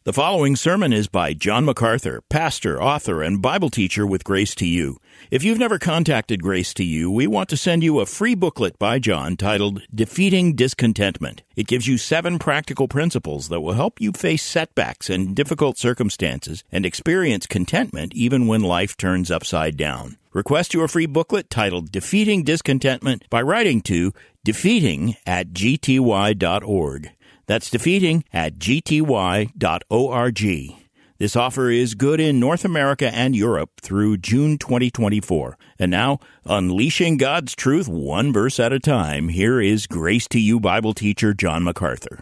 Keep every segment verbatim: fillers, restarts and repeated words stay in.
The following sermon is by John MacArthur, pastor, author, and Bible teacher with Grace to You. If you've never contacted Grace to You, we want to send you a free booklet by John titled Defeating Discontentment. It gives you seven practical principles that will help you face setbacks and difficult circumstances and experience contentment even when life turns upside down. Request your free booklet titled Defeating Discontentment by writing to defeating at g t y dot org. That's defeating at g t y dot org. This offer is good in North America and Europe through June twenty twenty-four. And now, unleashing God's truth one verse at a time, here is Grace to You Bible teacher John MacArthur.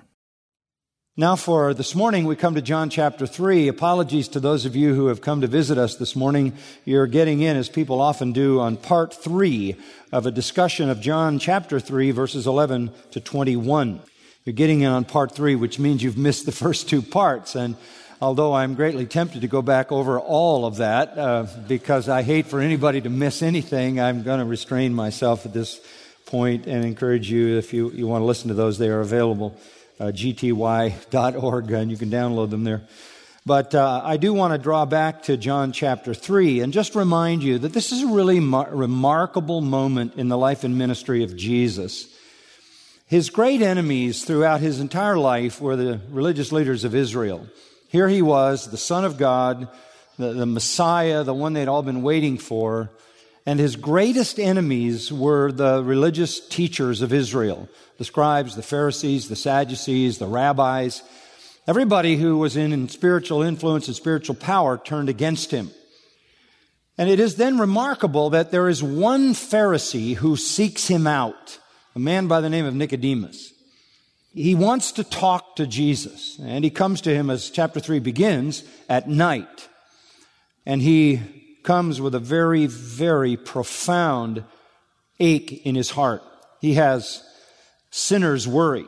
Now for this morning, we come to John chapter three. Apologies to those of you who have come to visit us this morning. You're getting in, as people often do, on part three of a discussion of John chapter three, verses eleven to twenty-one. You're getting in on part three, which means you've missed the first two parts. And although I'm greatly tempted to go back over all of that, uh, because I hate for anybody to miss anything, I'm going to restrain myself at this point and encourage you, if you, you want to listen to those, they are available, uh, g t y dot org, and you can download them there. But uh, I do want to draw back to John chapter three and just remind you that this is a really mar- remarkable moment in the life and ministry of Jesus. His great enemies throughout his entire life were the religious leaders of Israel. Here he was, the Son of God, the, the Messiah, the one they'd all been waiting for. And his greatest enemies were the religious teachers of Israel, the scribes, the Pharisees, the Sadducees, the rabbis. Everybody who was in spiritual influence and spiritual power turned against him. And it is then remarkable that there is one Pharisee who seeks him out, a man by the name of Nicodemus. He wants to talk to Jesus, and he comes to him, as chapter three begins, at night. And he comes with a very, very profound ache in his heart. He has sinner's worry.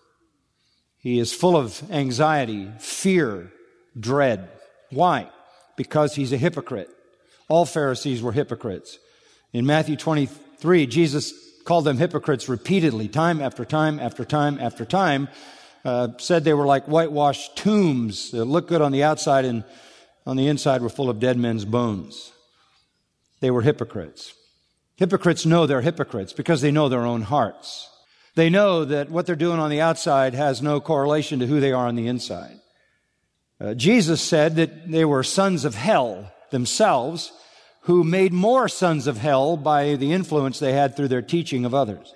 He is full of anxiety, fear, dread. Why? Because he's a hypocrite. All Pharisees were hypocrites. In Matthew twenty-three, Jesus called them hypocrites repeatedly, time after time after time after time, uh, said they were like whitewashed tombs that look good on the outside and on the inside were full of dead men's bones. They were hypocrites. Hypocrites know they're hypocrites because they know their own hearts. They know that what they're doing on the outside has no correlation to who they are on the inside. Uh, Jesus said that they were sons of hell themselves, who made more sons of hell by the influence they had through their teaching of others.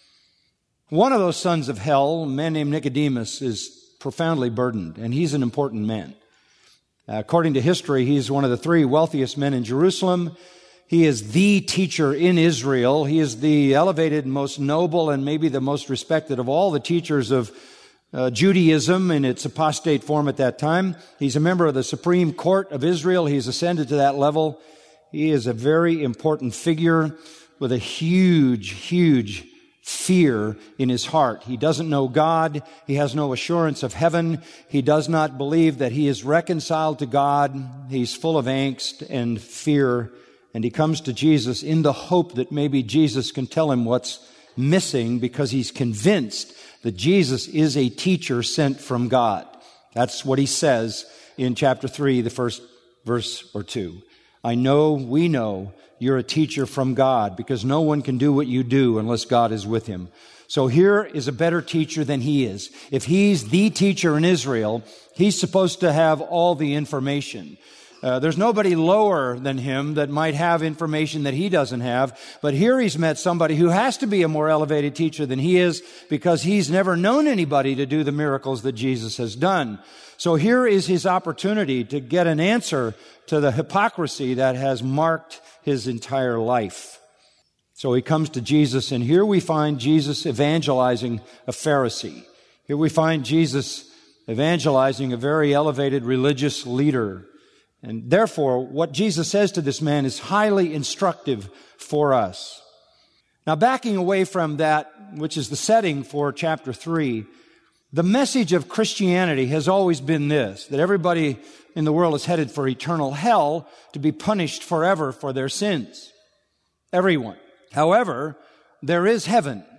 One of those sons of hell, a man named Nicodemus, is profoundly burdened, and he's an important man. Uh, according to history, he's one of the three wealthiest men in Jerusalem. He is the teacher in Israel. He is the elevated, most noble, and maybe the most respected of all the teachers of uh, Judaism in its apostate form at that time. He's a member of the Supreme Court of Israel. He's ascended to that level. He is a very important figure with a huge, huge fear in his heart. He doesn't know God. He has no assurance of heaven. He does not believe that he is reconciled to God. He's full of angst and fear. And he comes to Jesus in the hope that maybe Jesus can tell him what's missing, because he's convinced that Jesus is a teacher sent from God. That's what he says in chapter three, the first verse or two. I know, we know, you're a teacher from God, because no one can do what you do unless God is with him. So here is a better teacher than he is. If he's the teacher in Israel, he's supposed to have all the information. Uh, there's nobody lower than him that might have information that he doesn't have. But here he's met somebody who has to be a more elevated teacher than he is, because he's never known anybody to do the miracles that Jesus has done. So here is his opportunity to get an answer to the hypocrisy that has marked his entire life. So he comes to Jesus, and here we find Jesus evangelizing a Pharisee. Here we find Jesus evangelizing a very elevated religious leader. And therefore, what Jesus says to this man is highly instructive for us. Now, backing away from that, which is the setting for chapter three, the message of Christianity has always been this, that everybody in the world is headed for eternal hell, to be punished forever for their sins. Everyone. However, there is heaven.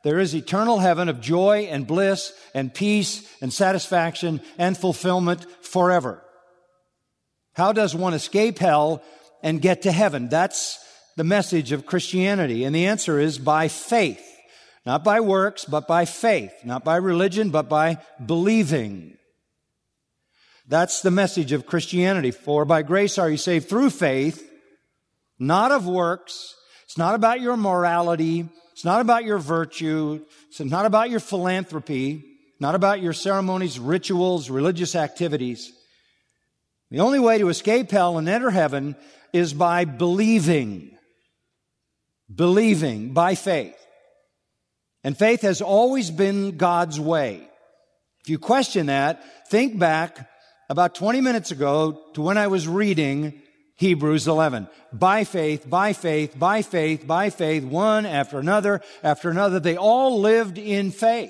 there is eternal heaven of joy and bliss and peace and satisfaction and fulfillment forever. How does one escape hell and get to heaven? That's the message of Christianity. And the answer is by faith. Not by works, but by faith. Not by religion, but by believing. That's the message of Christianity. For by grace are you saved through faith, not of works. It's not about your morality. It's not about your virtue. It's not about your philanthropy. Not about your ceremonies, rituals, religious activities. The only way to escape hell and enter heaven is by believing. Believing by faith. And faith has always been God's way. If you question that, think back about twenty minutes ago to when I was reading Hebrews eleven. By faith, by faith, by faith, by faith, one after another, after another, they all lived in faith.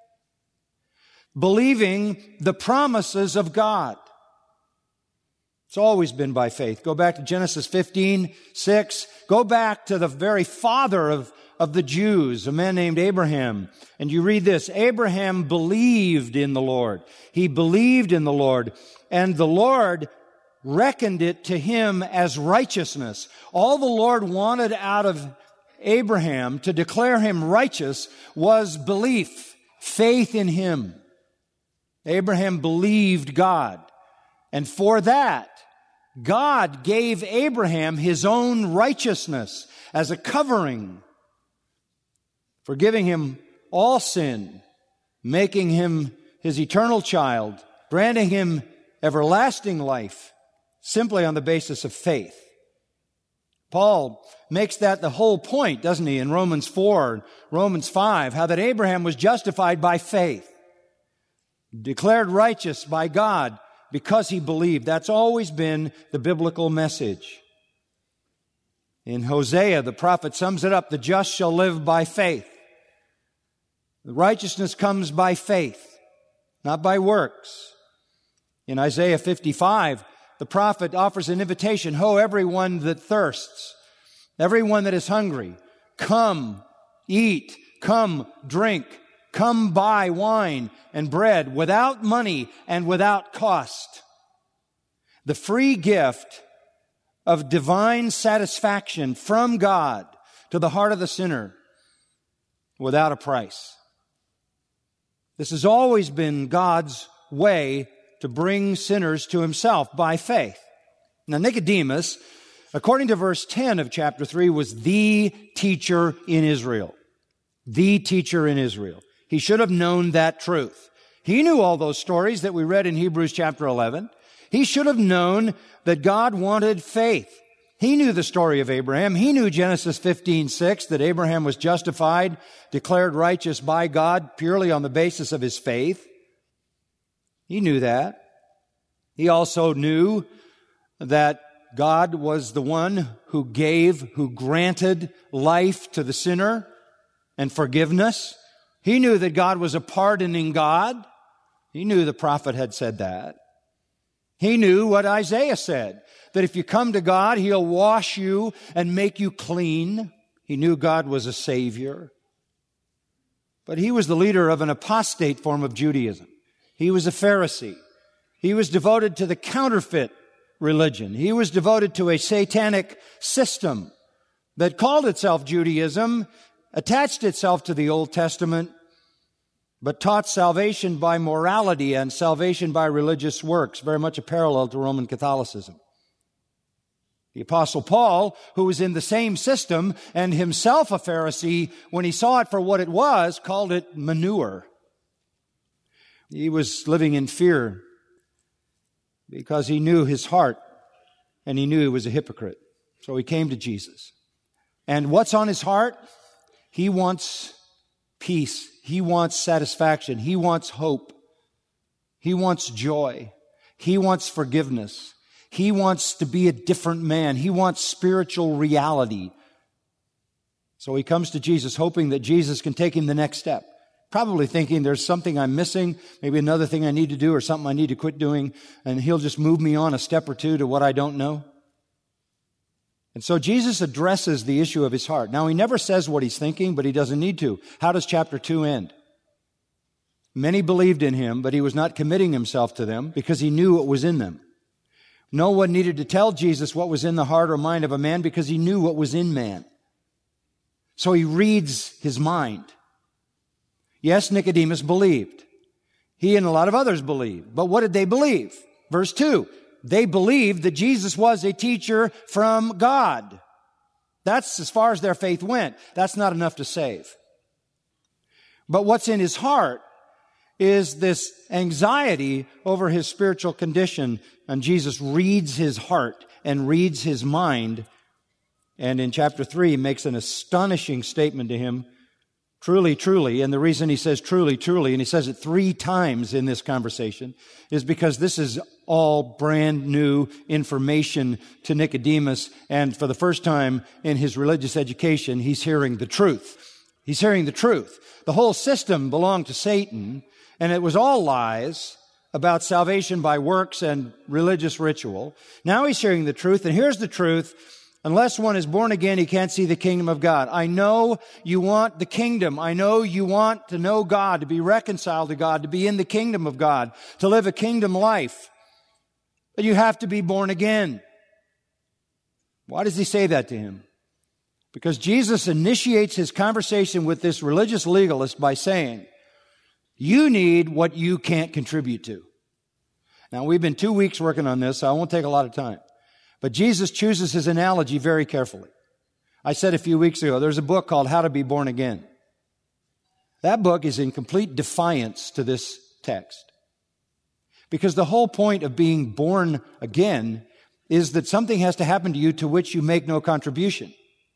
Believing the promises of God. It's always been by faith. Go back to Genesis fifteen, six. Go back to the very father of, of the Jews, a man named Abraham. And you read this, Abraham believed in the Lord. He believed in the Lord. And the Lord reckoned it to him as righteousness. All the Lord wanted out of Abraham to declare him righteous was belief, faith in him. Abraham believed God. And for that, God gave Abraham his own righteousness as a covering, forgiving him all sin, making him his eternal child, granting him everlasting life, simply on the basis of faith. Paul makes that the whole point, doesn't he, in Romans four, Romans five, how that Abraham was justified by faith, declared righteous by God, because he believed. That's always been the biblical message. In Hosea, the prophet sums it up, the just shall live by faith. The righteousness comes by faith, not by works. In Isaiah fifty-five, the prophet offers an invitation, Ho, everyone that thirsts, everyone that is hungry, come, eat, come, drink. Come buy wine and bread without money and without cost. The free gift of divine satisfaction from God to the heart of the sinner without a price. This has always been God's way to bring sinners to himself by faith. Now Nicodemus, according to verse ten of chapter three, was the teacher in Israel. The teacher in Israel. He should have known that truth. He knew all those stories that we read in Hebrews chapter eleven. He should have known that God wanted faith. He knew the story of Abraham. He knew Genesis fifteen six, that Abraham was justified, declared righteous by God purely on the basis of his faith. He knew that. He also knew that God was the one who gave, who granted life to the sinner and forgiveness. He knew that God was a pardoning God. He knew the prophet had said that. He knew what Isaiah said, that if you come to God, He'll wash you and make you clean. He knew God was a Savior. But he was the leader of an apostate form of Judaism. He was a Pharisee. He was devoted to the counterfeit religion. He was devoted to a satanic system that called itself Judaism, attached itself to the Old Testament, but taught salvation by morality and salvation by religious works, very much a parallel to Roman Catholicism. The Apostle Paul, who was in the same system and himself a Pharisee, when he saw it for what it was, called it manure. He was living in fear because he knew his heart and he knew he was a hypocrite. So he came to Jesus. And what's on his heart? He wants peace. He wants satisfaction. He wants hope. He wants joy. He wants forgiveness. He wants to be a different man. He wants spiritual reality. So he comes to Jesus hoping that Jesus can take him the next step. Probably thinking there's something I'm missing, maybe another thing I need to do or something I need to quit doing, and He'll just move me on a step or two to what I don't know. And so Jesus addresses the issue of his heart. Now, he never says what he's thinking, but he doesn't need to. How does chapter two end? Many believed in him, but he was not committing himself to them because he knew what was in them. No one needed to tell Jesus what was in the heart or mind of a man because he knew what was in man. So he reads his mind. Yes, Nicodemus believed. He and a lot of others believed. But what did they believe? Verse two, they believed that Jesus was a teacher from God. That's as far as their faith went. That's not enough to save. But what's in his heart is this anxiety over his spiritual condition. And Jesus reads his heart and reads his mind. And in chapter three, he makes an astonishing statement to him. Truly, truly, and the reason he says truly, truly, and he says it three times in this conversation, is because this is all brand new information to Nicodemus, and for the first time in his religious education, he's hearing the truth. He's hearing the truth. The whole system belonged to Satan, and it was all lies about salvation by works and religious ritual. Now he's hearing the truth, and here's the truth. Unless one is born again, he can't see the kingdom of God. I know you want the kingdom. I know you want to know God, to be reconciled to God, to be in the kingdom of God, to live a kingdom life. But you have to be born again. Why does he say that to him? Because Jesus initiates his conversation with this religious legalist by saying, you need what you can't contribute to. Now, we've been two weeks working on this, so I won't take a lot of time. But Jesus chooses his analogy very carefully. I said a few weeks ago, there's a book called How to Be Born Again. That book is in complete defiance to this text. Because the whole point of being born again is that something has to happen to you to which you make no contribution.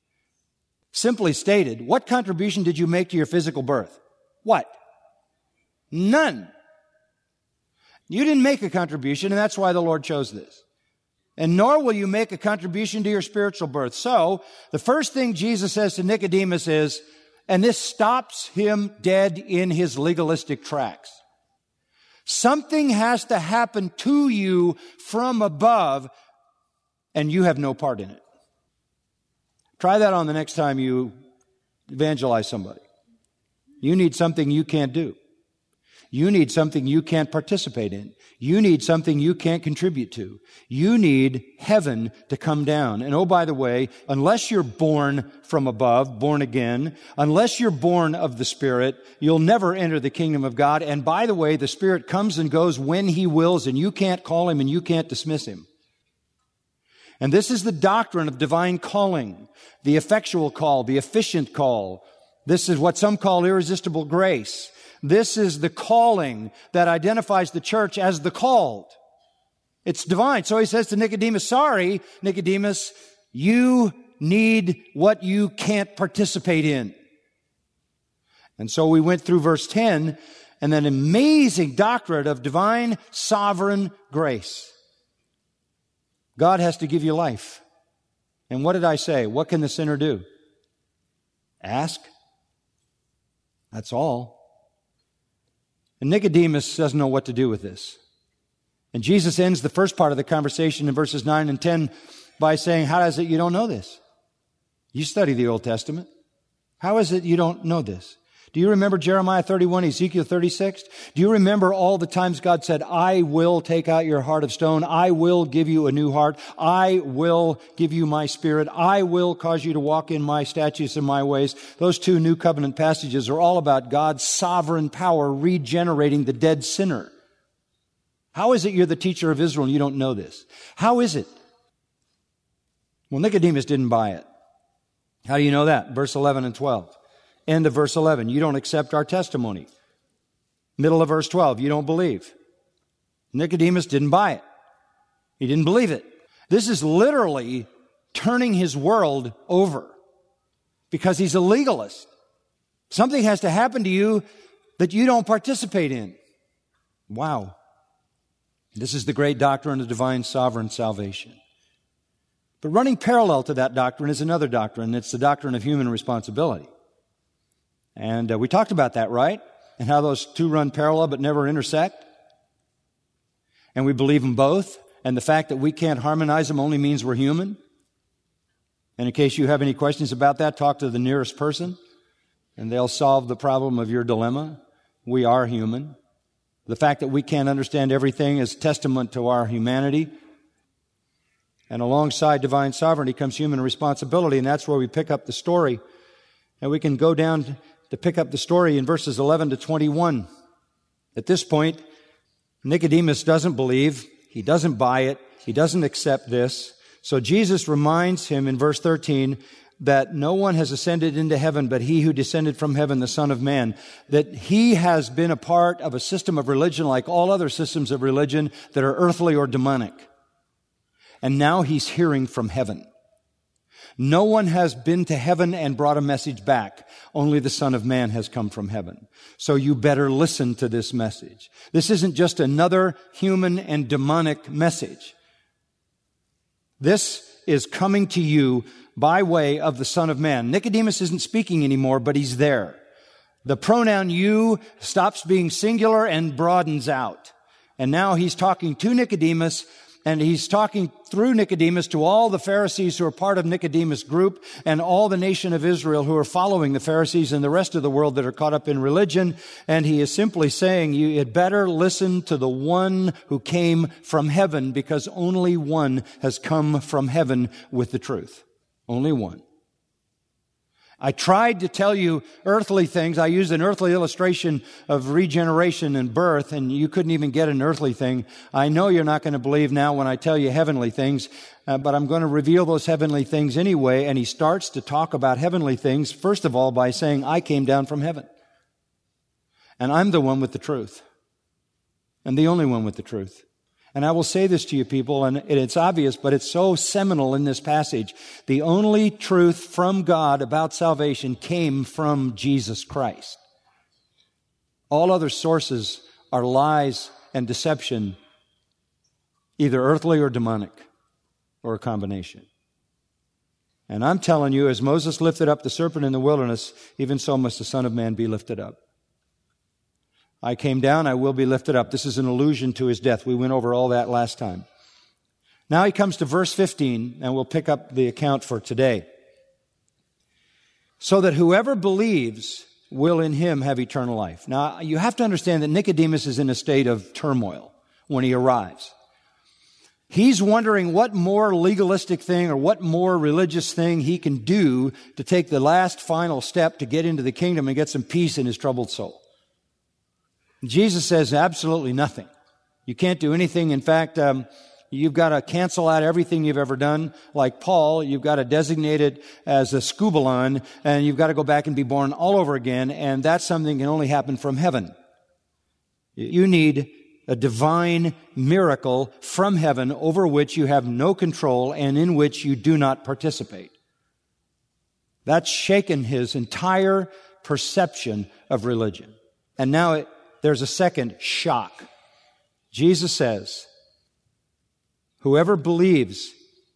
Simply stated, what contribution did you make to your physical birth? What? None. You didn't make a contribution, and that's why the Lord chose this. And nor will you make a contribution to your spiritual birth. So, the first thing Jesus says to Nicodemus is, and this stops him dead in his legalistic tracks. Something has to happen to you from above, and you have no part in it. Try that on the next time you evangelize somebody. You need something you can't do. You need something you can't participate in. You need something you can't contribute to. You need heaven to come down. And oh, by the way, unless you're born from above, born again, unless you're born of the Spirit, you'll never enter the kingdom of God. And by the way, the Spirit comes and goes when He wills, and you can't call Him and you can't dismiss Him. And this is the doctrine of divine calling, the effectual call, the efficient call. This is what some call irresistible grace. This is the calling that identifies the church as the called. It's divine. So he says to Nicodemus, sorry, Nicodemus, you need what you can't participate in. And so we went through verse ten and then amazing doctrine of divine sovereign grace. God has to give you life. And what did I say? What can the sinner do? Ask. That's all. And Nicodemus doesn't know what to do with this. And Jesus ends the first part of the conversation in verses nine and ten by saying, how is it you don't know this? You study the Old Testament. How is it you don't know this? Do you remember Jeremiah thirty-one, Ezekiel thirty-six? Do you remember all the times God said, I will take out your heart of stone. I will give you a new heart. I will give you my spirit. I will cause you to walk in my statutes and my ways. Those two new covenant passages are all about God's sovereign power regenerating the dead sinner. How is it you're the teacher of Israel and you don't know this? How is it? Well, Nicodemus didn't buy it. How do you know that? Verse eleven and twelve. End of verse eleven. You don't accept our testimony. Middle of verse twelve. You don't believe. Nicodemus didn't buy it. He didn't believe it. This is literally turning his world over because he's a legalist. Something has to happen to you that you don't participate in. Wow. This is the great doctrine of divine sovereign salvation. But running parallel to that doctrine is another doctrine. It's the doctrine of human responsibility. And uh, we talked about that, right? And how those two run parallel but never intersect. And we believe in both. And the fact that we can't harmonize them only means we're human. And in case you have any questions about that, talk to the nearest person, and they'll solve the problem of your dilemma. We are human. The fact that we can't understand everything is testament to our humanity. And alongside divine sovereignty comes human responsibility, and that's where we pick up the story. And we can go down to pick up the story in verses eleven to twenty-one. At this point, Nicodemus doesn't believe. He doesn't buy it. He doesn't accept this. So Jesus reminds him in verse thirteen that no one has ascended into heaven but he who descended from heaven, the Son of Man. That he has been a part of a system of religion like all other systems of religion that are earthly or demonic. And now he's hearing from heaven. No one has been to heaven and brought a message back. Only the Son of Man has come from heaven. So you better listen to this message. This isn't just another human and demonic message. This is coming to you by way of the Son of Man. Nicodemus isn't speaking anymore, but he's there. The pronoun you stops being singular and broadens out. And now he's talking to Nicodemus, and he's talking through Nicodemus to all the Pharisees who are part of Nicodemus' group and all the nation of Israel who are following the Pharisees and the rest of the world that are caught up in religion. And he is simply saying, you had better listen to the one who came from heaven, because only one has come from heaven with the truth. Only one. I tried to tell you earthly things. I used an earthly illustration of regeneration and birth, and you couldn't even get an earthly thing. I know you're not going to believe now when I tell you heavenly things, uh, but I'm going to reveal those heavenly things anyway. And he starts to talk about heavenly things, first of all, by saying, I came down from heaven. And I'm the one with the truth. And the only one with the truth. And I will say this to you people, and it's obvious, but it's so seminal in this passage. The only truth from God about salvation came from Jesus Christ. All other sources are lies and deception, either earthly or demonic, or a combination. And I'm telling you, as Moses lifted up the serpent in the wilderness, even so must the Son of Man be lifted up. I came down, I will be lifted up. This is an allusion to his death. We went over all that last time. Now he comes to verse fifteen, and we'll pick up the account for today. So that whoever believes will in him have eternal life. Now, you have to understand that Nicodemus is in a state of turmoil when he arrives. He's wondering what more legalistic thing or what more religious thing he can do to take the last final step to get into the kingdom and get some peace in his troubled soul. Jesus says absolutely nothing. You can't do anything. In fact, um, you've got to cancel out everything you've ever done. Like Paul, you've got to designate it as a scubalon, and you've got to go back and be born all over again, and that's something that can only happen from heaven. You need a divine miracle from heaven over which you have no control and in which you do not participate. That's shaken his entire perception of religion. And now it There's a second shock. Jesus says, whoever believes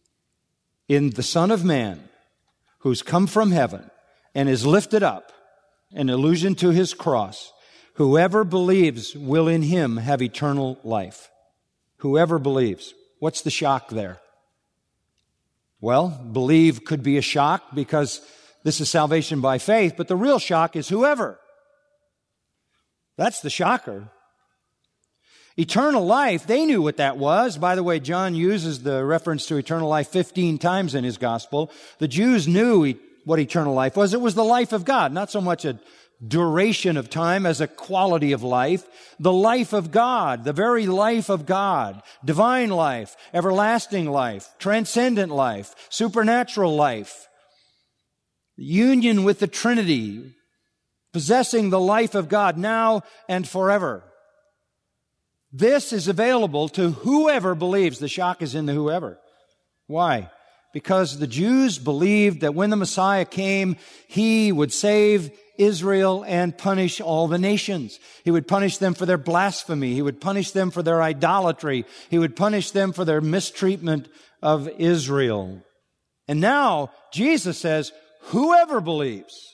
in the Son of Man, who's come from heaven and is lifted up, an allusion to his cross, whoever believes will in him have eternal life. Whoever believes. What's the shock there? Well, believe could be a shock because this is salvation by faith, but the real shock is whoever. That's the shocker. Eternal life, they knew what that was. By the way, John uses the reference to eternal life fifteen times in his gospel. The Jews knew what eternal life was. It was the life of God, not so much a duration of time as a quality of life. The life of God, the very life of God, divine life, everlasting life, transcendent life, supernatural life, union with the Trinity, possessing the life of God now and forever. This is available to whoever believes. The shock is in the whoever. Why? Because the Jews believed that when the Messiah came, he would save Israel and punish all the nations. He would punish them for their blasphemy. He would punish them for their idolatry. He would punish them for their mistreatment of Israel. And now Jesus says, whoever believes.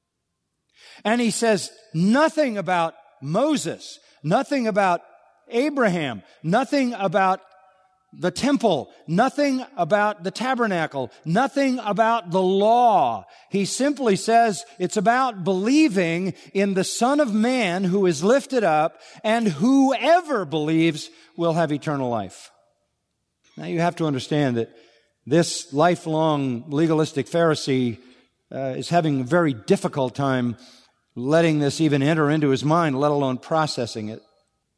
And he says nothing about Moses, nothing about Abraham, nothing about the temple, nothing about the tabernacle, nothing about the law. He simply says it's about believing in the Son of Man who is lifted up, and whoever believes will have eternal life. Now you have to understand that this lifelong legalistic Pharisee uh, is having a very difficult time letting this even enter into his mind, let alone processing it.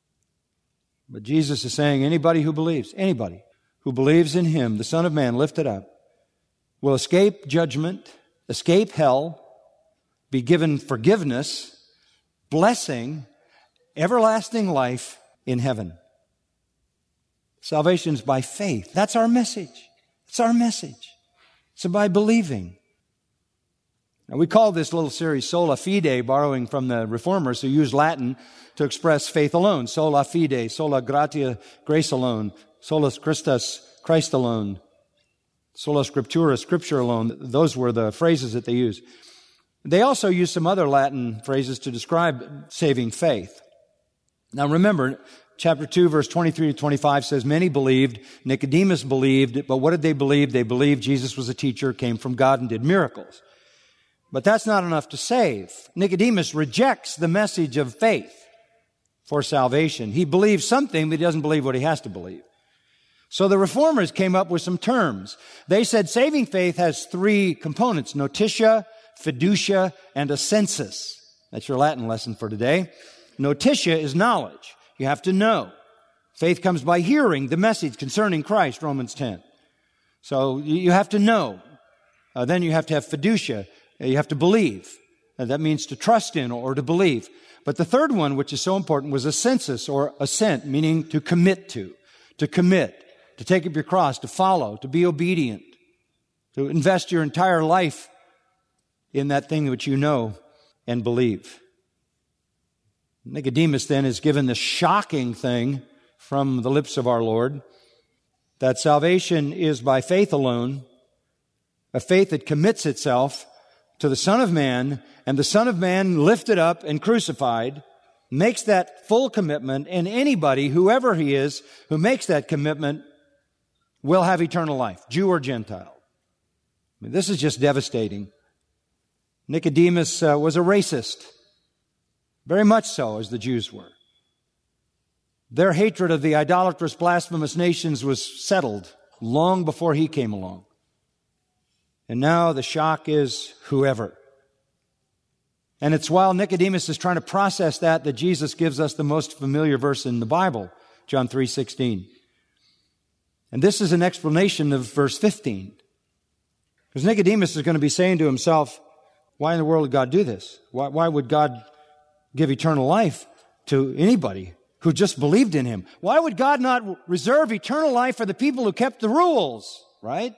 But Jesus is saying anybody who believes, anybody who believes in Him, the Son of Man lifted up, will escape judgment, escape hell, be given forgiveness, blessing, everlasting life in heaven. Salvation is by faith. That's our message. It's our message. It's by believing. Now, we call this little series Sola Fide, borrowing from the Reformers who used Latin to express faith alone. Sola Fide, Sola Gratia, grace alone. Solus Christus, Christ alone. Sola Scriptura, Scripture alone. Those were the phrases that they used. They also used some other Latin phrases to describe saving faith. Now remember, chapter two, verse twenty-three to twenty-five says, many believed, Nicodemus believed, but what did they believe? They believed Jesus was a teacher, came from God, and did miracles. But that's not enough to save. Nicodemus rejects the message of faith for salvation. He believes something, but he doesn't believe what he has to believe. So the Reformers came up with some terms. They said saving faith has three components: notitia, fiducia, and assensus. That's your Latin lesson for today. Notitia is knowledge. You have to know. Faith comes by hearing the message concerning Christ, Romans ten. So you have to know. Uh, then you have to have fiducia. You have to believe. Uh, that means to trust in or to believe. But the third one, which is so important, was assensus or assent, meaning to commit to, to commit, to take up your cross, to follow, to be obedient, to invest your entire life in that thing which you know and believe. Nicodemus then is given the shocking thing from the lips of our Lord, that salvation is by faith alone, a faith that commits itself to the Son of Man, and the Son of Man lifted up and crucified, makes that full commitment, and anybody, whoever he is, who makes that commitment will have eternal life, Jew or Gentile. I mean, this is just devastating. Nicodemus uh, was a racist, very much so, as the Jews were. Their hatred of the idolatrous, blasphemous nations was settled long before he came along. And now the shock is whoever. And it's while Nicodemus is trying to process that that Jesus gives us the most familiar verse in the Bible, John three sixteen. And this is an explanation of verse fifteen. Because Nicodemus is going to be saying to himself, why in the world would God do this? Why, why would God give eternal life to anybody who just believed in Him? Why would God not reserve eternal life for the people who kept the rules, right?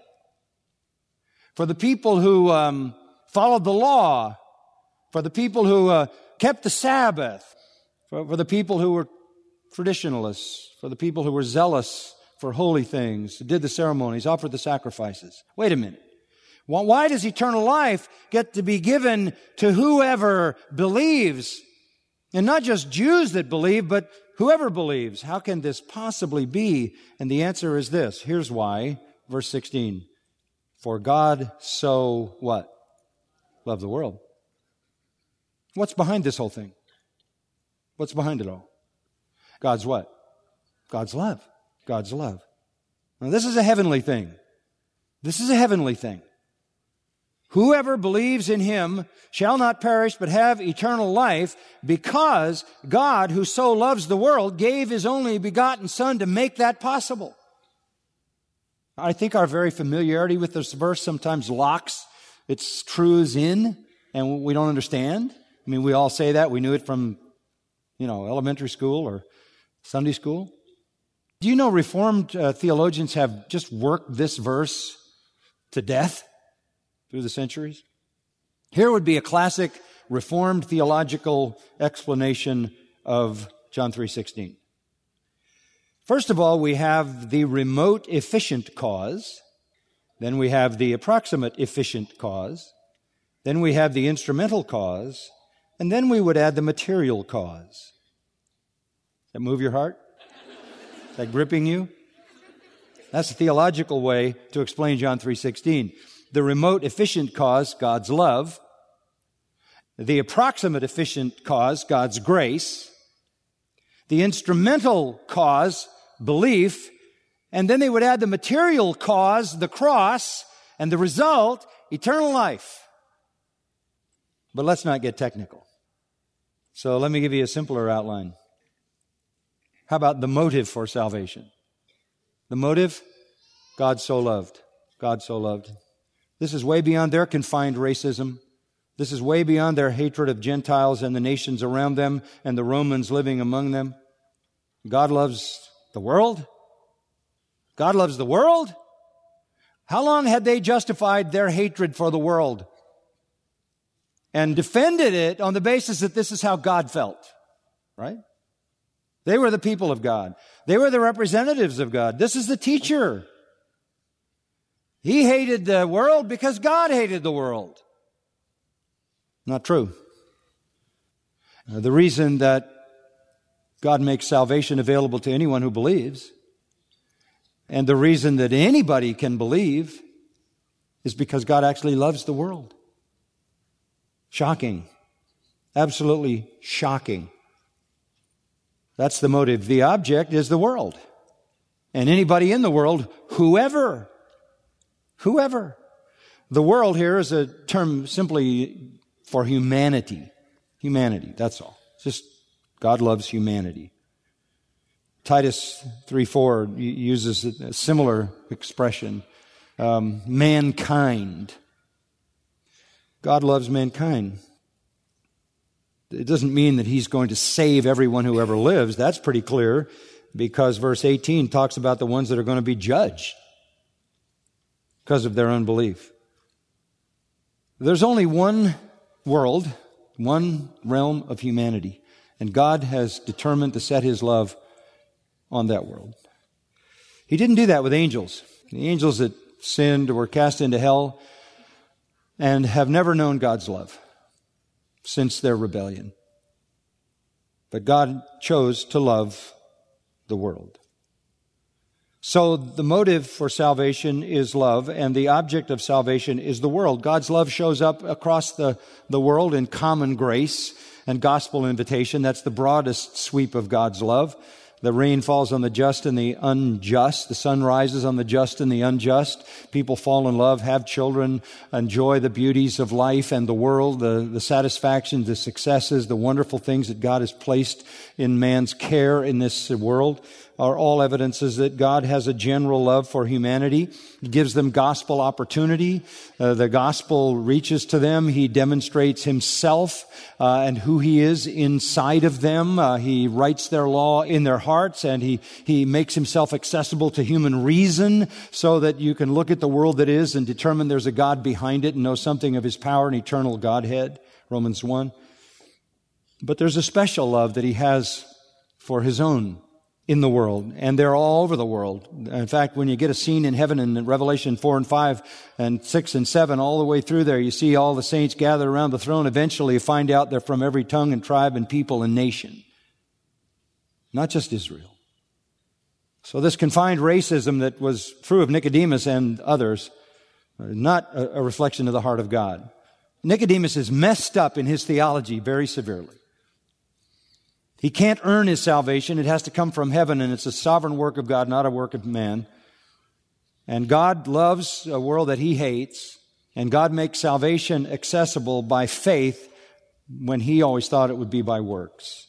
For the people who um, followed the law, for the people who uh, kept the Sabbath, for, for the people who were traditionalists, for the people who were zealous for holy things, did the ceremonies, offered the sacrifices. Wait a minute. Why does eternal life get to be given to whoever believes? And not just Jews that believe, but whoever believes. How can this possibly be? And the answer is this. Here's why. Verse sixteen. For God so what? Loved the world. What's behind this whole thing? What's behind it all? God's what? God's love. God's love. Now this is a heavenly thing. This is a heavenly thing. Whoever believes in Him shall not perish but have eternal life, because God, who so loves the world, gave His only begotten Son to make that possible. I think our very familiarity with this verse sometimes locks its truths in, and we don't understand. I mean, we all say that. We knew it from, you know, elementary school or Sunday school. Do you know Reformed uh, theologians have just worked this verse to death through the centuries? Here would be a classic Reformed theological explanation of John three sixteen. First of all, we have the remote efficient cause. Then we have the approximate efficient cause. Then we have the instrumental cause. And then we would add the material cause. Does that move your heart? Is that gripping you? That's a theological way to explain John three sixteen. The remote efficient cause, God's love. The approximate efficient cause, God's grace. The instrumental cause, belief. And then they would add the material cause, the cross, and the result, eternal life. But let's not get technical. So let me give you a simpler outline. How about the motive for salvation? The motive, God so loved. God so loved. This is way beyond their confined racism. This is way beyond their hatred of Gentiles and the nations around them and the Romans living among them. God loves the world. God loves the world. How long had they justified their hatred for the world and defended it on the basis that this is how God felt? Right? They were the people of God. They were the representatives of God. This is the teacher. He hated the world because God hated the world. Not true. Uh, the reason that God makes salvation available to anyone who believes, and the reason that anybody can believe, is because God actually loves the world. Shocking. Absolutely shocking. That's the motive. The object is the world. And anybody in the world, whoever. Whoever. The world here is a term simply for humanity. Humanity, that's all. It's just God loves humanity. Titus three four uses a similar expression. Um, mankind. God loves mankind. It doesn't mean that He's going to save everyone who ever lives. That's pretty clear because verse eighteen talks about the ones that are going to be judged because of their unbelief. There's only one world, one realm of humanity, and God has determined to set His love on that world. He didn't do that with angels. The angels that sinned were cast into hell and have never known God's love since their rebellion. But God chose to love the world. So the motive for salvation is love, and the object of salvation is the world. God's love shows up across the, the world in common grace and gospel invitation. That's the broadest sweep of God's love. The rain falls on the just and the unjust. The sun rises on the just and the unjust. People fall in love, have children, enjoy the beauties of life and the world, the, the satisfactions, the successes, the wonderful things that God has placed in man's care in this world are all evidences that God has a general love for humanity. He gives them gospel opportunity. Uh, the gospel reaches to them. He demonstrates Himself uh, and who He is inside of them. Uh, he writes their law in their hearts, and he, he makes Himself accessible to human reason so that you can look at the world that is and determine there's a God behind it and know something of His power and eternal Godhead, Romans one. But there's a special love that He has for His own in the world, and they're all over the world. In fact, when you get a scene in heaven in Revelation four and five and six and seven, all the way through there, you see all the saints gathered around the throne. Eventually, you find out they're from every tongue and tribe and people and nation. Not just Israel. So this confined racism that was true of Nicodemus and others, not a, a reflection of the heart of God. Nicodemus is messed up in his theology very severely. He can't earn his salvation. It has to come from heaven, and it's a sovereign work of God, not a work of man. And God loves a world that He hates, and God makes salvation accessible by faith when He always thought it would be by works.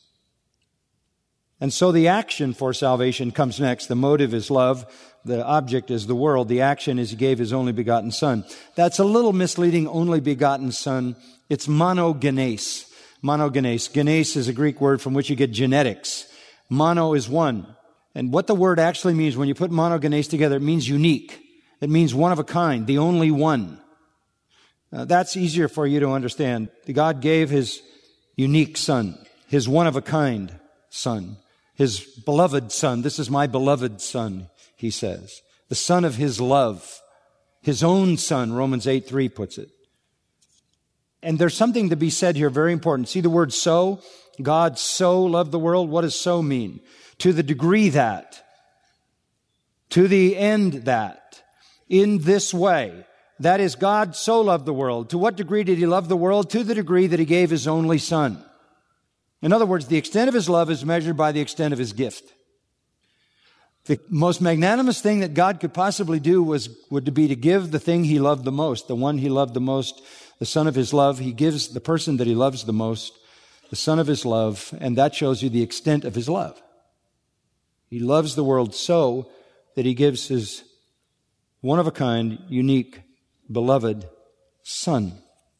And so the action for salvation comes next. The motive is love. The object is the world. The action is He gave His only begotten Son. That's a little misleading, only begotten Son. It's monogenes. Monogenes. Genes is a Greek word from which you get genetics. Mono is one. And what the word actually means when you put monogenes together, it means unique. It means one of a kind, the only one. Uh, that's easier for you to understand. God gave His unique Son, His one of a kind Son, His beloved Son. This is my beloved Son, He says. The Son of His love. His own Son, Romans eight three puts it. And there's something to be said here, very important. See the word so? God so loved the world. What does so mean? To the degree that. To the end that, in this way, that is, God so loved the world. To what degree did He love the world? To the degree that He gave His only Son. In other words, the extent of His love is measured by the extent of His gift. The most magnanimous thing that God could possibly do was would be to give the thing He loved the most, the one He loved the most, the Son of His love. He gives the person that He loves the most, the Son of His love, and that shows you the extent of His love. He loves the world so that He gives His one-of-a-kind, unique, beloved Son.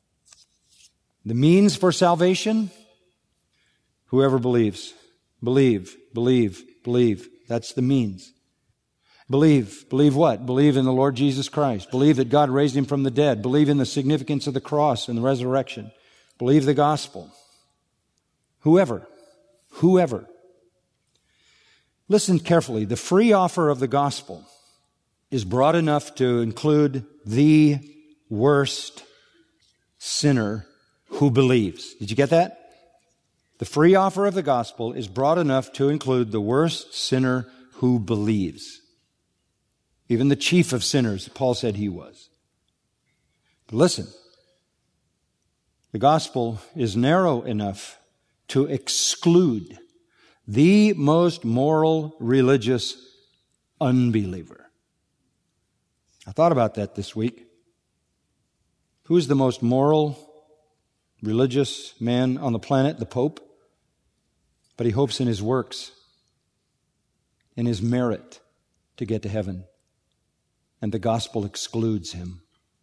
The means for salvation? Whoever believes. Believe, believe, believe. That's the means. Believe. Believe what? Believe in the Lord Jesus Christ. Believe that God raised Him from the dead. Believe in the significance of the cross and the resurrection. Believe the gospel. Whoever. Whoever. Listen carefully. The free offer of the gospel is broad enough to include the worst sinner who believes. Did you get that? The free offer of the gospel is broad enough to include the worst sinner who believes. Even the chief of sinners, Paul said he was. But listen, the gospel is narrow enough to exclude the most moral, religious unbeliever. I thought about that this week. Who is the most moral, religious man on the planet? The Pope. But he hopes in his works, in his merit, to get to heaven. And the gospel excludes him.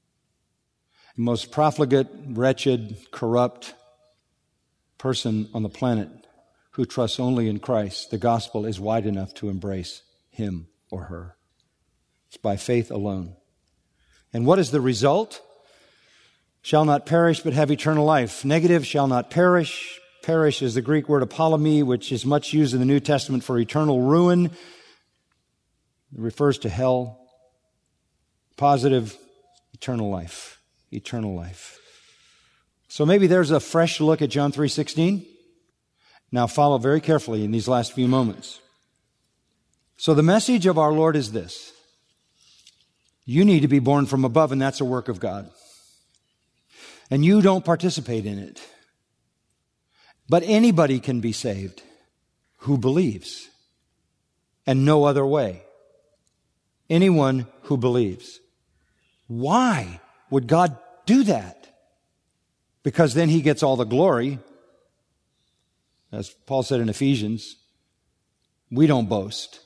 The most profligate, wretched, corrupt person on the planet who trusts only in Christ, the gospel is wide enough to embrace him or her. It's by faith alone. And what is the result? Shall not perish, but have eternal life. Negative, shall not perish. Perish is the Greek word apollumi, which is much used in the New Testament for eternal ruin. It refers to hell. Positive, eternal life. Eternal life. So maybe there's a fresh look at John three sixteen. Now follow very carefully in these last few moments. So the message of our Lord is this. You need to be born from above, and that's a work of God. And you don't participate in it. But anybody can be saved who believes, and no other way. Anyone who believes. Why would God do that? Because then He gets all the glory. As Paul said in Ephesians, we don't boast.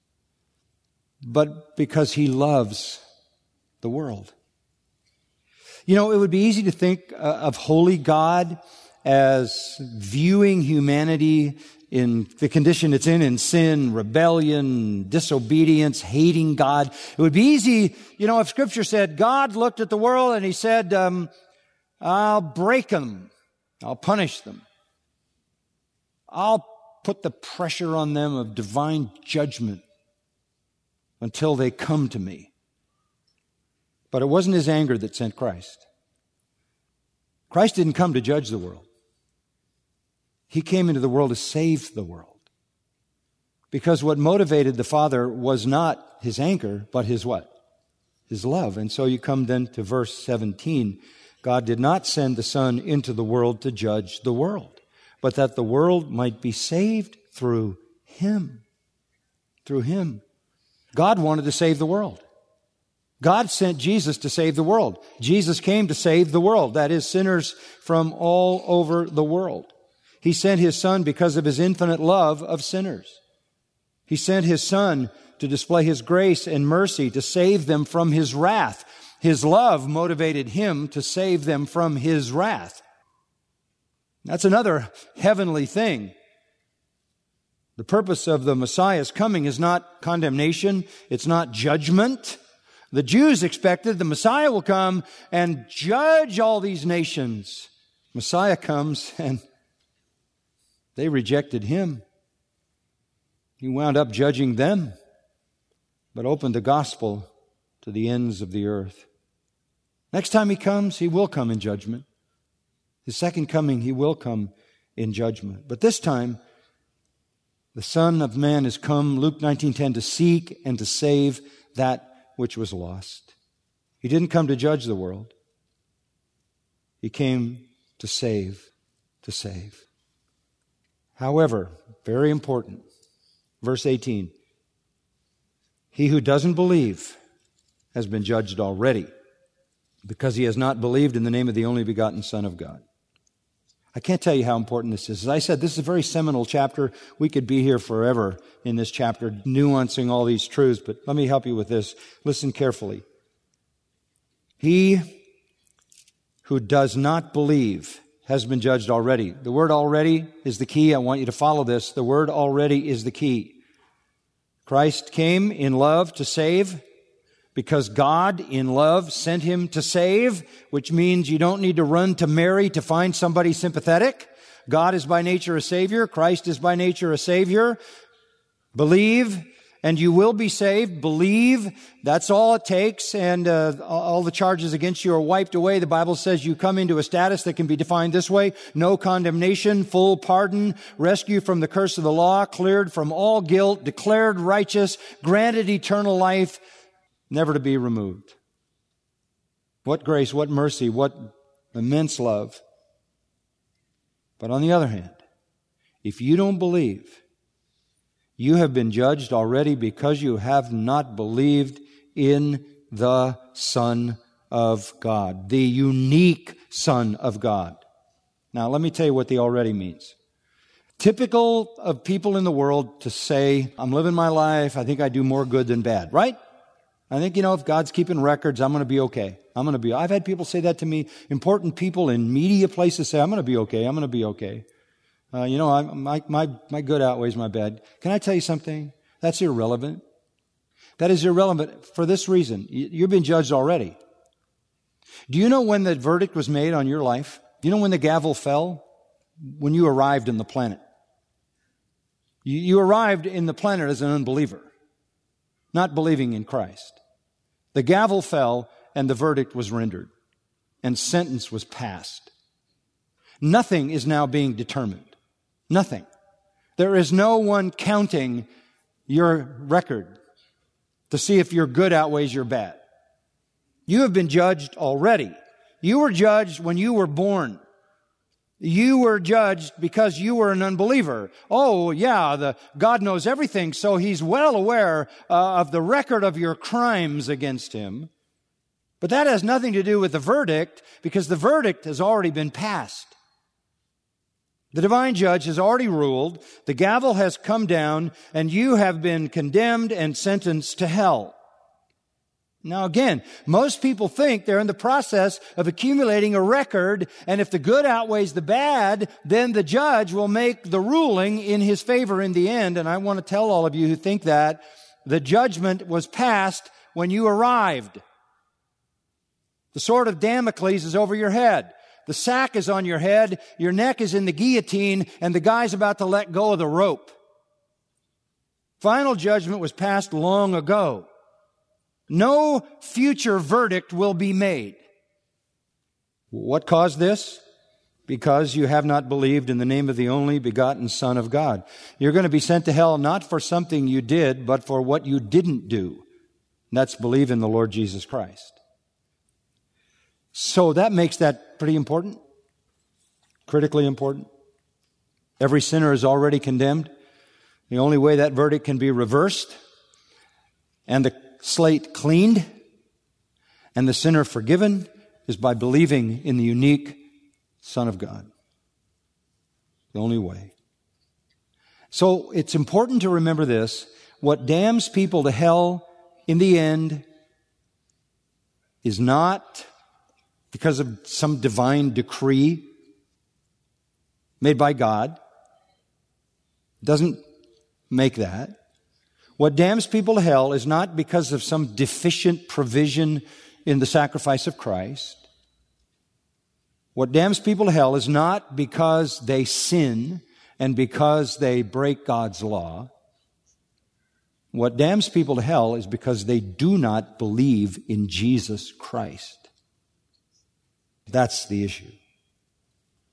But because He loves the world. You know, it would be easy to think uh, of holy God as viewing humanity in the condition it's in, in sin, rebellion, disobedience, hating God. It would be easy, you know, if Scripture said, God looked at the world and He said, um, I'll break them. I'll punish them. I'll put the pressure on them of divine judgment until they come to me. But it wasn't His anger that sent Christ. Christ didn't come to judge the world. He came into the world to save the world. Because what motivated the Father was not His anger, but His what? His love. And so you come then to verse seventeen. God did not send the Son into the world to judge the world, but that the world might be saved through Him. Through Him. God wanted to save the world. God sent Jesus to save the world. Jesus came to save the world. That is, sinners from all over the world. He sent His Son because of His infinite love of sinners. He sent His Son to display His grace and mercy to save them from His wrath. His love motivated Him to save them from His wrath. That's another heavenly thing. The purpose of the Messiah's coming is not condemnation. It's not judgment. The Jews expected the Messiah will come and judge all these nations. Messiah comes and they rejected Him. He wound up judging them, but opened the gospel to the ends of the earth. Next time He comes, He will come in judgment. His second coming, He will come in judgment. But this time, The Son of Man is come, Luke nineteen ten, to seek and to save that which was lost. He didn't come to judge the world. He came to save, to save. However, very important, verse eighteen, he who doesn't believe has been judged already because he has not believed in the name of the only begotten Son of God. I can't tell you how important this is. As I said, this is a very seminal chapter. We could be here forever in this chapter, nuancing all these truths, but let me help you with this. Listen carefully. He who does not believe has been judged already. The word already is the key. I want you to follow this. The word already is the key. Christ came in love to save, because God in love sent him to save, which means you don't need to run to Mary to find somebody sympathetic. God is by nature a Savior. Christ is by nature a Savior. Believe, and you will be saved. Believe. That's all it takes. And uh, all the charges against you are wiped away. The Bible says you come into a status that can be defined this way: no condemnation, full pardon, rescue from the curse of the law, cleared from all guilt, declared righteous, granted eternal life, never to be removed. What grace, what mercy, what immense love. But on the other hand, if you don't believe, you have been judged already because you have not believed in the Son of God, the unique Son of God. Now, let me tell you what the already means. Typical of people in the world to say, I'm living my life, I think I do more good than bad, right? I think, you know, if God's keeping records, I'm going to be okay. I'm going to be, I've had people say that to me. Important people in media places say, I'm going to be okay. I'm going to be okay. Uh, you know, I, my, my, my good outweighs my bad. Can I tell you something? That's irrelevant. That is irrelevant for this reason. You've been judged already. Do you know when the verdict was made on your life? Do you know when the gavel fell? When you arrived in the planet. You, you arrived in the planet as an unbeliever, not believing in Christ. The gavel fell and the verdict was rendered and sentence was passed. Nothing is now being determined. Nothing. There is no one counting your record to see if your good outweighs your bad. You have been judged already. You were judged when you were born. You were judged because you were an unbeliever. Oh, yeah, the God knows everything, so He's well aware uh, of the record of your crimes against Him. But that has nothing to do with the verdict, because the verdict has already been passed. The divine judge has already ruled, the gavel has come down, and you have been condemned and sentenced to hell. Now again, most people think they're in the process of accumulating a record, and if the good outweighs the bad, then the judge will make the ruling in his favor in the end. And I want to tell all of you who think that, the judgment was passed when you arrived. The sword of Damocles is over your head. The sack is on your head, your neck is in the guillotine, and the guy's about to let go of the rope. Final judgment was passed long ago. No future verdict will be made. What caused this? Because you have not believed in the name of the only begotten Son of God. You're going to be sent to hell not for something you did, but for what you didn't do. And that's believe in the Lord Jesus Christ. So that makes that pretty important, critically important. Every sinner is already condemned. The only way that verdict can be reversed and the slate cleaned and the sinner forgiven is by believing in the unique Son of God. The only way. So it's important to remember this. What damns people to hell in the end is not because of some divine decree made by God. It doesn't make that. What damns people to hell is not because of some deficient provision in the sacrifice of Christ. What damns people to hell is not because they sin and because they break God's law. What damns people to hell is because they do not believe in Jesus Christ. That's the issue.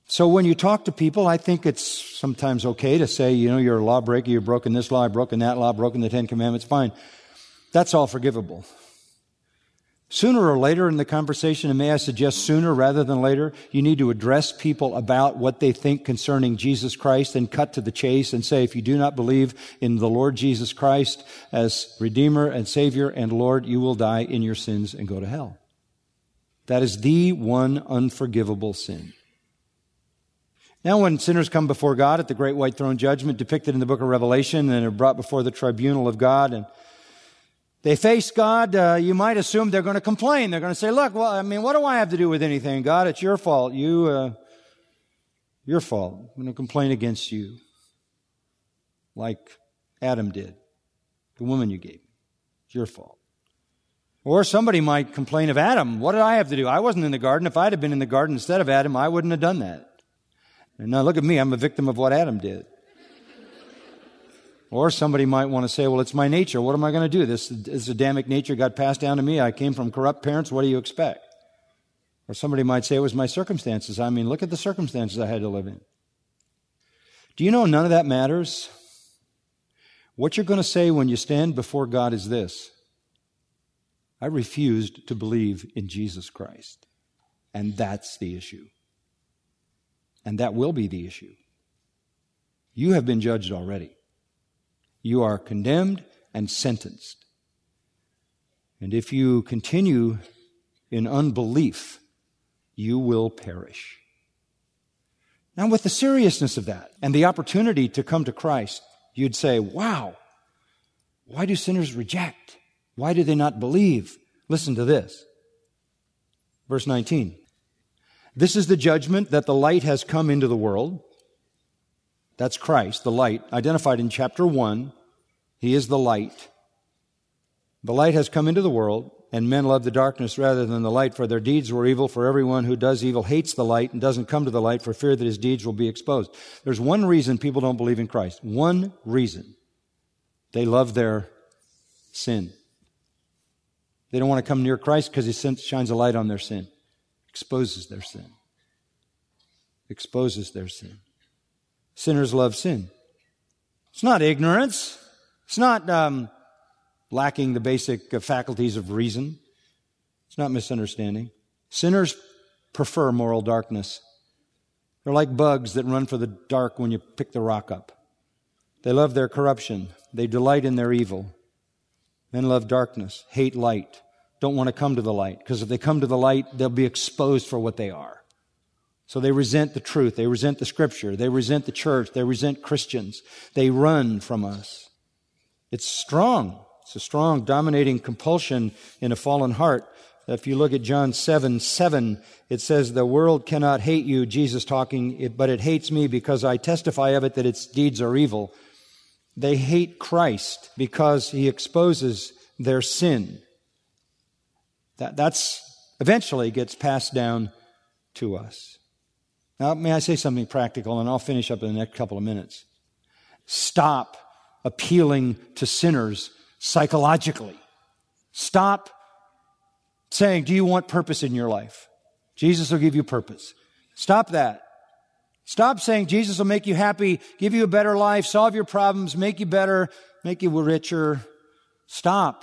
So when you talk to people, I think it's sometimes okay to say, you know, you're a lawbreaker, you've broken this law, you've broken that law, broken the Ten Commandments, fine. That's all forgivable. Sooner or later in the conversation, and may I suggest sooner rather than later, you need to address people about what they think concerning Jesus Christ and cut to the chase and say, if you do not believe in the Lord Jesus Christ as Redeemer and Savior and Lord, you will die in your sins and go to hell. That is the one unforgivable sin. Now, when sinners come before God at the great white throne judgment depicted in the book of Revelation and are brought before the tribunal of God and they face God, uh, you might assume they're going to complain. They're going to say, look, well, I mean, what do I have to do with anything? God, it's your fault. You, uh, your fault. I'm going to complain against you. Like Adam did. The woman you gave me. It's your fault. Or somebody might complain of Adam. What did I have to do? I wasn't in the garden. If I'd have been in the garden instead of Adam, I wouldn't have done that. And now look at me. I'm a victim of what Adam did. Or somebody might want to say, well, it's my nature. What am I going to do? This, this Adamic nature got passed down to me. I came from corrupt parents. What do you expect? Or somebody might say it was my circumstances. I mean, look at the circumstances I had to live in. Do you know none of that matters? What you're going to say when you stand before God is this: I refused to believe in Jesus Christ. And that's the issue. And that will be the issue. You have been judged already. You are condemned and sentenced. And if you continue in unbelief, you will perish. Now, with the seriousness of that and the opportunity to come to Christ, you'd say, wow, why do sinners reject? Why do they not believe? Listen to this. Verse nineteen. This is the judgment that the light has come into the world. That's Christ, the light, identified in chapter one. He is the light. The light has come into the world, and men love the darkness rather than the light, for their deeds were evil. For everyone who does evil hates the light and doesn't come to the light for fear that his deeds will be exposed. There's one reason people don't believe in Christ. One reason. They love their sin. They don't want to come near Christ because He shines a light on their sin. Exposes their sin. Exposes their sin. Sinners love sin. It's not ignorance. It's not um, lacking the basic uh, faculties of reason. It's not misunderstanding. Sinners prefer moral darkness. They're like bugs that run for the dark when you pick the rock up. They love their corruption. They delight in their evil. Men love darkness, hate light, don't want to come to the light, because if they come to the light, they'll be exposed for what they are. So they resent the truth. They resent the Scripture. They resent the church. They resent Christians. They run from us. It's strong. It's a strong, dominating compulsion in a fallen heart. If you look at John seven seven, it says, the world cannot hate you, Jesus talking, but it hates me because I testify of it that its deeds are evil. They hate Christ because He exposes their sin. That that's eventually gets passed down to us. Now, may I say something practical, and I'll finish up in the next couple of minutes. Stop appealing to sinners psychologically. Stop saying, do you want purpose in your life? Jesus will give you purpose. Stop that. Stop saying Jesus will make you happy, give you a better life, solve your problems, make you better, make you richer. Stop.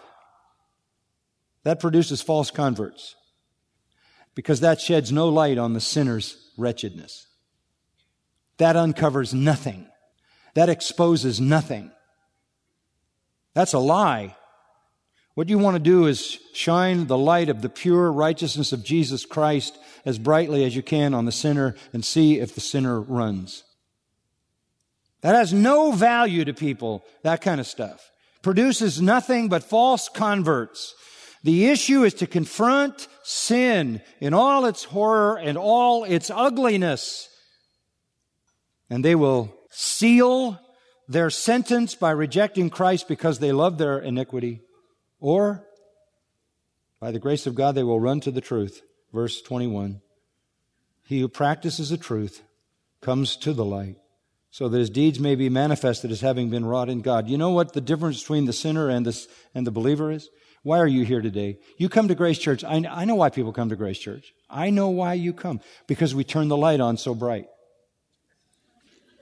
That produces false converts, because that sheds no light on the sinner's wretchedness. That uncovers nothing. That exposes nothing. That's a lie. What you want to do is shine the light of the pure righteousness of Jesus Christ as brightly as you can on the sinner and see if the sinner runs. That has no value to people, that kind of stuff. Produces nothing but false converts. The issue is to confront sin in all its horror and all its ugliness. And they will seal their sentence by rejecting Christ because they love their iniquity. Or, by the grace of God, they will run to the truth. Verse twenty-one. He who practices the truth comes to the light, so that his deeds may be manifested as having been wrought in God. You know what the difference between the sinner and the, and the believer is? Why are you here today? You come to Grace Church. I, I know why people come to Grace Church. I know why you come. Because we turn the light on so bright.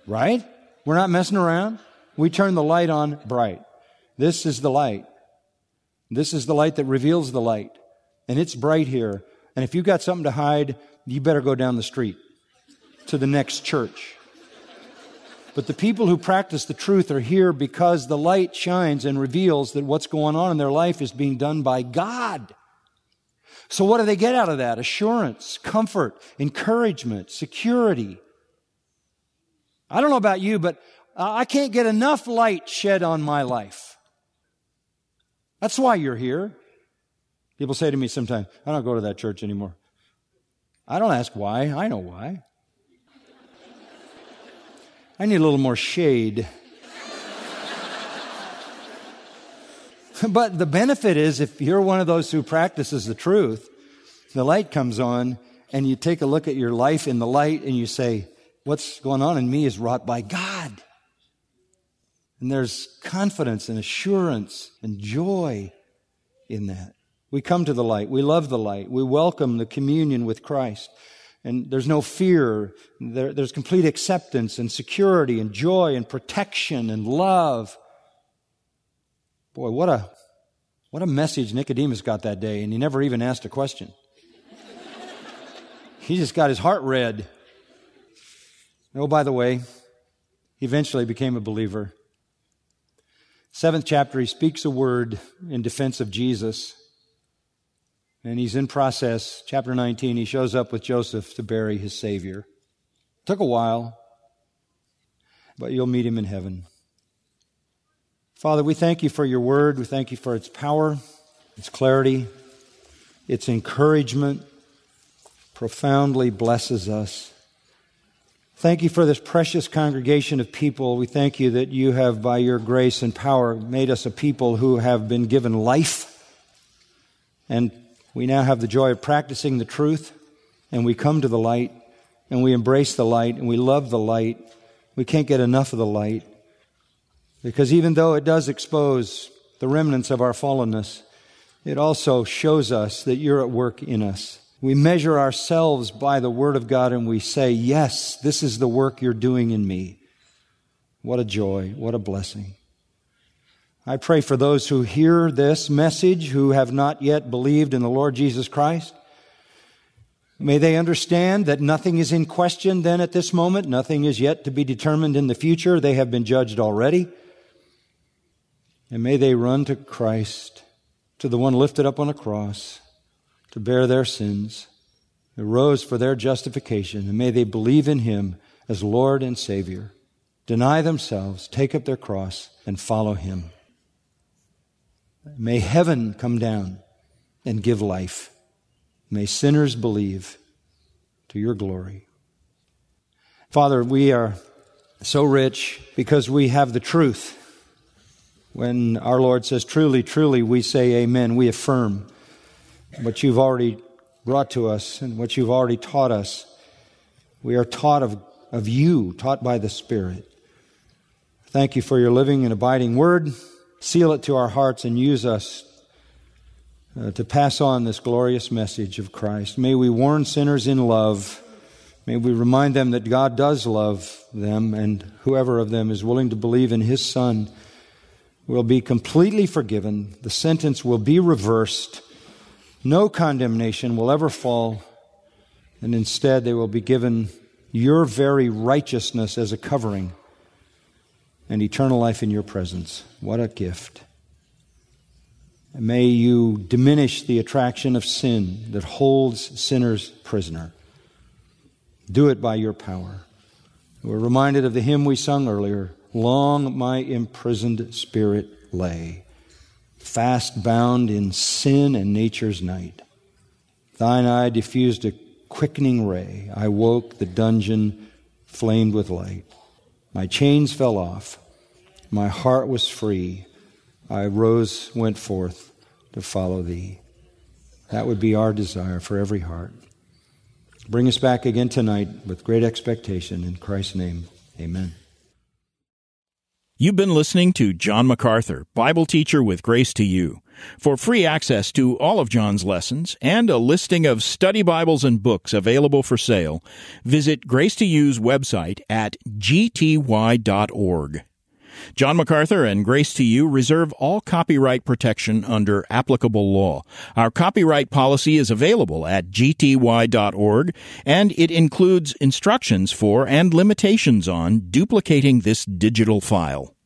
right? We're not messing around. We turn the light on bright. This is the light. This is the light that reveals the light. And it's bright here. And if you've got something to hide, you better go down the street to the next church. But the people who practice the truth are here because the light shines and reveals that what's going on in their life is being done by God. So what do they get out of that? Assurance, comfort, encouragement, security. I don't know about you, but I can't get enough light shed on my life. That's why you're here. People say to me sometimes, I don't go to that church anymore. I don't ask why. I know why. I need a little more shade. But the benefit is, if you're one of those who practices the truth, the light comes on and you take a look at your life in the light and you say, what's going on in me is wrought by God. And there's confidence and assurance and joy in that. We come to the light. We love the light. We welcome the communion with Christ. And there's no fear. There, there's complete acceptance and security and joy and protection and love. Boy, what a what a message Nicodemus got that day, and he never even asked a question. He just got his heart read. Oh, by the way, he eventually became a believer. Seventh chapter, he speaks a word in defense of Jesus. And he's in process. Chapter nineteen, he shows up with Joseph to bury his Savior. Took a while, but you'll meet him in heaven. Father, we thank you for your word. We thank you for its power, its clarity, its encouragement. Profoundly blesses us. Thank you for this precious congregation of people. We thank you that you have, by your grace and power, made us a people who have been given life. And we now have the joy of practicing the truth. And we come to the light. And we embrace the light. And we love the light. We can't get enough of the light. Because even though it does expose the remnants of our fallenness, it also shows us that you're at work in us. We measure ourselves by the Word of God and we say, yes, this is the work you're doing in me. What a joy, what a blessing. I pray for those who hear this message who have not yet believed in the Lord Jesus Christ. May they understand that nothing is in question then at this moment. Nothing is yet to be determined in the future. They have been judged already. And may they run to Christ, to the one lifted up on a cross, to bear their sins, who rose for their justification, and may they believe in Him as Lord and Savior, deny themselves, take up their cross, and follow Him. May heaven come down and give life. May sinners believe to your glory. Father, we are so rich because we have the truth. When our Lord says, truly, truly, we say amen. We affirm what you've already brought to us and what you've already taught us. We are taught of, of you, taught by the Spirit. Thank you for your living and abiding word. Seal it to our hearts and use us uh, to pass on this glorious message of Christ. May we warn sinners in love. May we remind them that God does love them, and whoever of them is willing to believe in His Son will be completely forgiven. The sentence will be reversed. No condemnation will ever fall, and instead they will be given your very righteousness as a covering and eternal life in your presence. What a gift. And may you diminish the attraction of sin that holds sinners prisoner. Do it by your power. We're reminded of the hymn we sung earlier, long my imprisoned spirit lay, fast bound in sin and nature's night. Thine eye diffused a quickening ray. I woke, the dungeon flamed with light. My chains fell off. My heart was free. I rose, went forth to follow thee. That would be our desire for every heart. Bring us back again tonight with great expectation. In Christ's name, amen. You've been listening to John MacArthur, Bible teacher with Grace to You. For free access to all of John's lessons and a listing of study Bibles and books available for sale, visit Grace to You's website at g t y dot org. John MacArthur and Grace to You reserve all copyright protection under applicable law. Our copyright policy is available at g t y dot org, and it includes instructions for and limitations on duplicating this digital file.